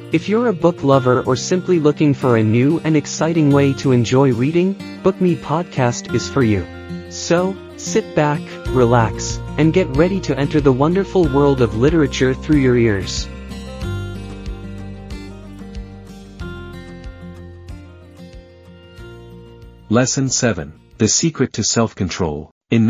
If you're a book lover or simply looking for a new and exciting way to enjoy reading, Book Me Podcast is for you. So, sit back, relax, and get ready to enter the wonderful world of literature through your ears. Lesson 7. The Secret to Self-Control. In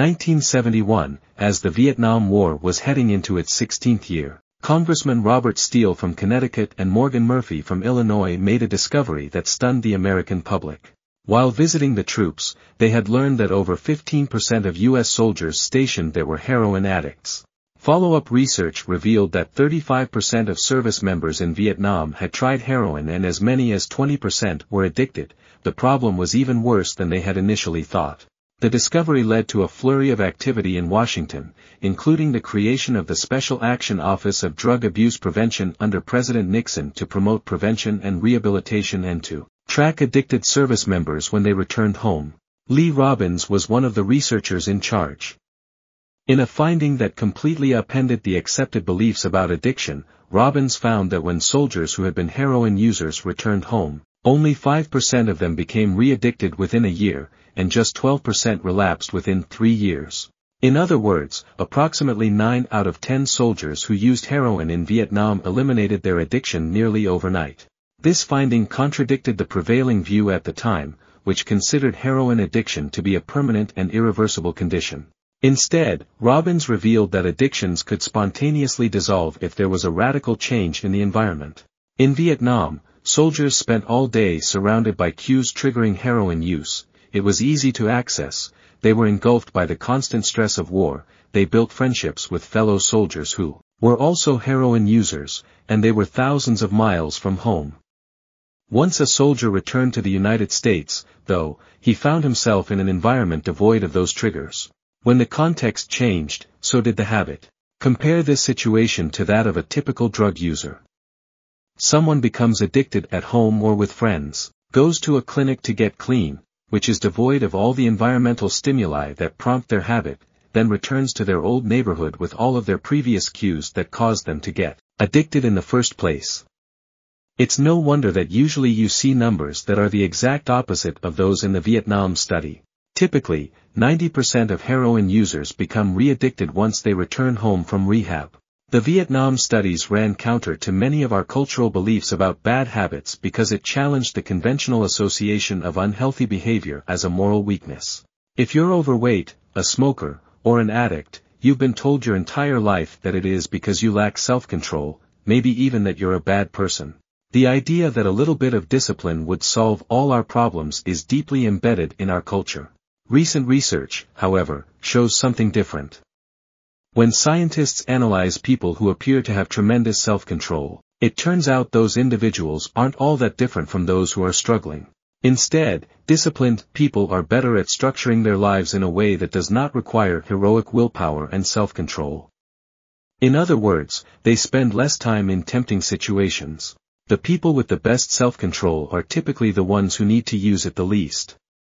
1971, as the Vietnam War was heading into its 16th year, Congressman Robert Steele from Connecticut and Morgan Murphy from Illinois made a discovery that stunned the American public. While visiting the troops, they had learned that over 15% of U.S. soldiers stationed there were heroin addicts. Follow-up research revealed that 35% of service members in Vietnam had tried heroin and as many as 20% were addicted. The problem was even worse than they had initially thought. The discovery led to a flurry of activity in Washington, including the creation of the Special Action Office of Drug Abuse Prevention under President Nixon to promote prevention and rehabilitation and to track addicted service members when they returned home. Lee Robbins was one of the researchers in charge. In a finding that completely upended the accepted beliefs about addiction, Robbins found that when soldiers who had been heroin users returned home, only 5% of them became re-addicted within a year, and just 12% relapsed within 3 years. In other words, approximately 9 out of 10 soldiers who used heroin in Vietnam eliminated their addiction nearly overnight. This finding contradicted the prevailing view at the time, which considered heroin addiction to be a permanent and irreversible condition. Instead, Robbins revealed that addictions could spontaneously dissolve if there was a radical change in the environment. In Vietnam, soldiers spent all day surrounded by cues triggering heroin use. It was easy to access, they were engulfed by the constant stress of war, they built friendships with fellow soldiers who were also heroin users, and they were thousands of miles from home. Once a soldier returned to the United States, though, he found himself in an environment devoid of those triggers. When the context changed, so did the habit. Compare this situation to that of a typical drug user. Someone becomes addicted at home or with friends, goes to a clinic to get clean, which is devoid of all the environmental stimuli that prompt their habit, then returns to their old neighborhood with all of their previous cues that caused them to get addicted in the first place. It's no wonder that usually you see numbers that are the exact opposite of those in the Vietnam study. Typically, 90% of heroin users become re-addicted once they return home from rehab. The Vietnam studies ran counter to many of our cultural beliefs about bad habits because it challenged the conventional association of unhealthy behavior as a moral weakness. If you're overweight, a smoker, or an addict, you've been told your entire life that it is because you lack self-control, maybe even that you're a bad person. The idea that a little bit of discipline would solve all our problems is deeply embedded in our culture. Recent research, however, shows something different. When scientists analyze people who appear to have tremendous self-control, it turns out those individuals aren't all that different from those who are struggling. Instead, disciplined people are better at structuring their lives in a way that does not require heroic willpower and self-control. In other words, they spend less time in tempting situations. The people with the best self-control are typically the ones who need to use it the least.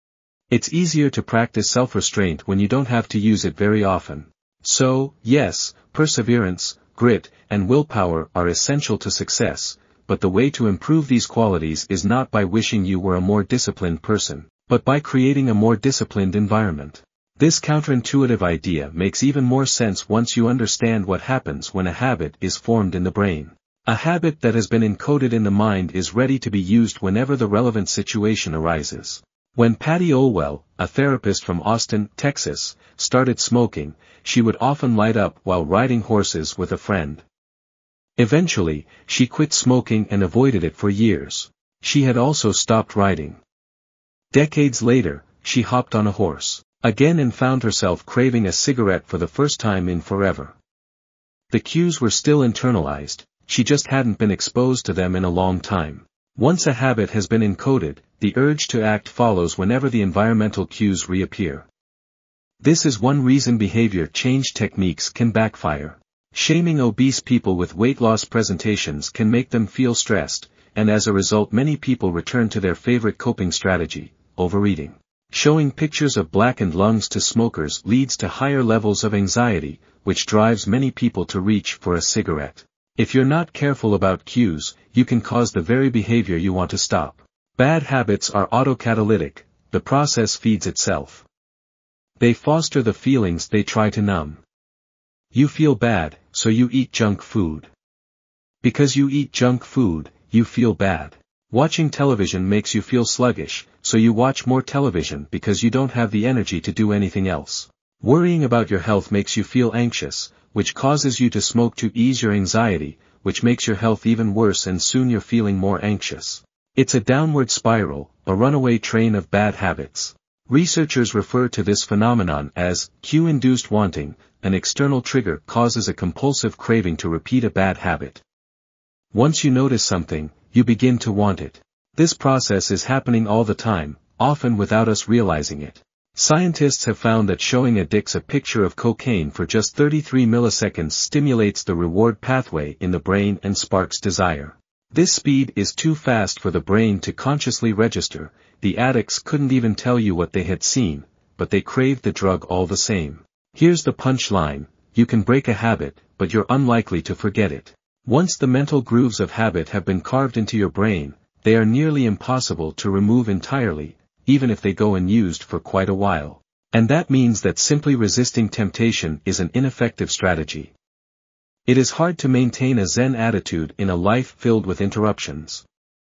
It's easier to practice self-restraint when you don't have to use it very often. So, yes, perseverance, grit, and willpower are essential to success, but the way to improve these qualities is not by wishing you were a more disciplined person, but by creating a more disciplined environment. This counterintuitive idea makes even more sense once you understand what happens when a habit is formed in the brain. A habit that has been encoded in the mind is ready to be used whenever the relevant situation arises. When Patty Olwell, a therapist from Austin, Texas, started smoking, she would often light up while riding horses with a friend. Eventually, she quit smoking and avoided it for years. She had also stopped riding. Decades later, she hopped on a horse again and found herself craving a cigarette for the first time in forever. The cues were still internalized, she just hadn't been exposed to them in a long time. Once a habit has been encoded, the urge to act follows whenever the environmental cues reappear. This is one reason behavior change techniques can backfire. Shaming obese people with weight loss presentations can make them feel stressed, and as a result many people return to their favorite coping strategy, overeating. Showing pictures of blackened lungs to smokers leads to higher levels of anxiety, which drives many people to reach for a cigarette. If you're not careful about cues, you can cause the very behavior you want to stop. Bad habits are autocatalytic, the process feeds itself. They foster the feelings they try to numb. You feel bad, so you eat junk food. Because you eat junk food, you feel bad. Watching television makes you feel sluggish, so you watch more television because you don't have the energy to do anything else. Worrying about your health makes you feel anxious, which causes you to smoke to ease your anxiety, which makes your health even worse and soon you're feeling more anxious. It's a downward spiral, a runaway train of bad habits. Researchers refer to this phenomenon as cue-induced wanting. An external trigger causes a compulsive craving to repeat a bad habit. Once you notice something, you begin to want it. This process is happening all the time, often without us realizing it. Scientists have found that showing addicts a picture of cocaine for just 33 milliseconds stimulates the reward pathway in the brain and sparks desire. This speed is too fast for the brain to consciously register. The addicts couldn't even tell you what they had seen, but they craved the drug all the same. Here's the punchline: you can break a habit, but you're unlikely to forget it. Once the mental grooves of habit have been carved into your brain, they are nearly impossible to remove entirely, even if they go unused for quite a while. And that means that simply resisting temptation is an ineffective strategy. It is hard to maintain a Zen attitude in a life filled with interruptions.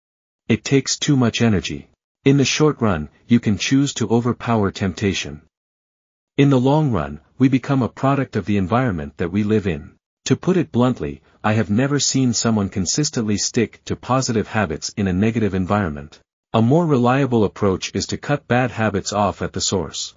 It takes too much energy. In the short run, you can choose to overpower temptation. In the long run, we become a product of the environment that we live in. To put it bluntly, I have never seen someone consistently stick to positive habits in a negative environment. A more reliable approach is to cut bad habits off at the source.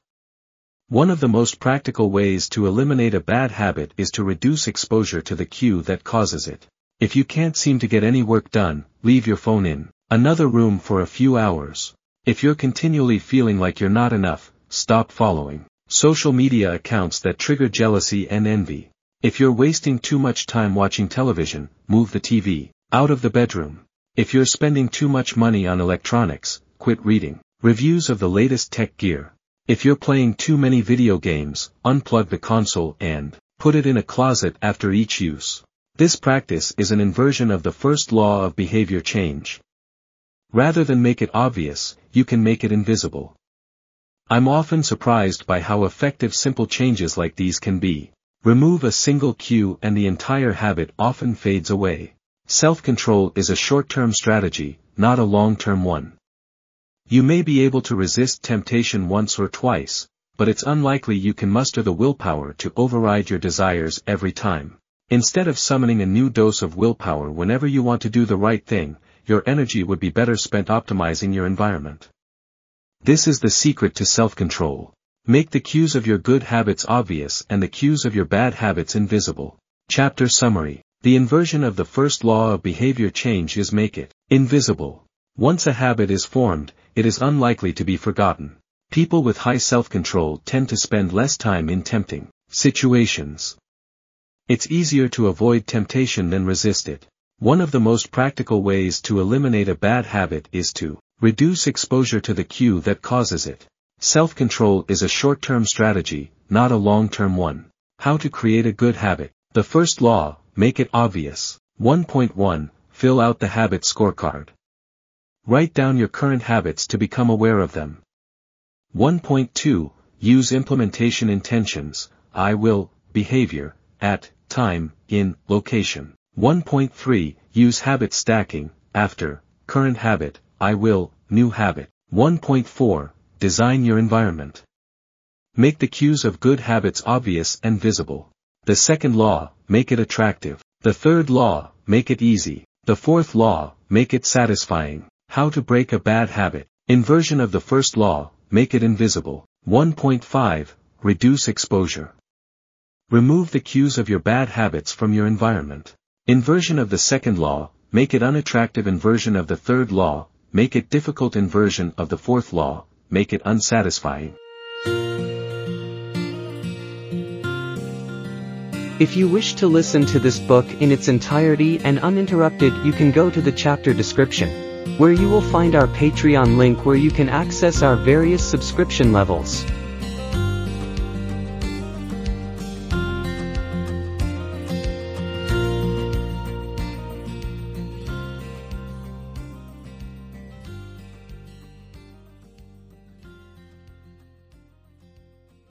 One of the most practical ways to eliminate a bad habit is to reduce exposure to the cue that causes it. If you can't seem to get any work done, leave your phone in another room for a few hours. If you're continually feeling like you're not enough, stop following social media accounts that trigger jealousy and envy. If you're wasting too much time watching television, move the TV out of the bedroom. If you're spending too much money on electronics, quit reading reviews of the latest tech gear. If you're playing too many video games, unplug the console and put it in a closet after each use. This practice is an inversion of the first law of behavior change. Rather than make it obvious, you can make it invisible. I'm often surprised by how effective simple changes like these can be. Remove a single cue and the entire habit often fades away. Self-control is a short-term strategy, not a long-term one. You may be able to resist temptation once or twice, but it's unlikely you can muster the willpower to override your desires every time. Instead of summoning a new dose of willpower whenever you want to do the right thing, your energy would be better spent optimizing your environment. This is the secret to self-control. Make the cues of your good habits obvious and the cues of your bad habits invisible. Chapter Summary. The inversion of the first law of behavior change is make it invisible. Once a habit is formed, it is unlikely to be forgotten. People with high self-control tend to spend less time in tempting situations. It's easier to avoid temptation than resist it. One of the most practical ways to eliminate a bad habit is to reduce exposure to the cue that causes it. Self-control is a short-term strategy, not a long-term one. How to create a good habit. The first law, make it obvious. 1.1, fill out the habit scorecard. Write down your current habits to become aware of them. 1.2, use implementation intentions, I will, behavior, at, time, in, location. 1.3, use habit stacking, after, current habit, I will, new habit. 1.4, design your environment. Make the cues of good habits obvious and visible. The second law, make it attractive. The third law, make it easy. The fourth law, make it satisfying. How to break a bad habit. Inversion of the first law, make it invisible. 1.5, reduce exposure. Remove the cues of your bad habits from your environment. Inversion of the second law, make it unattractive. Inversion of the third law, make it difficult. Inversion of the fourth law, make it unsatisfying. If you wish to listen to this book in its entirety and uninterrupted, you can go to the chapter description, where you will find our Patreon link where you can access our various subscription levels.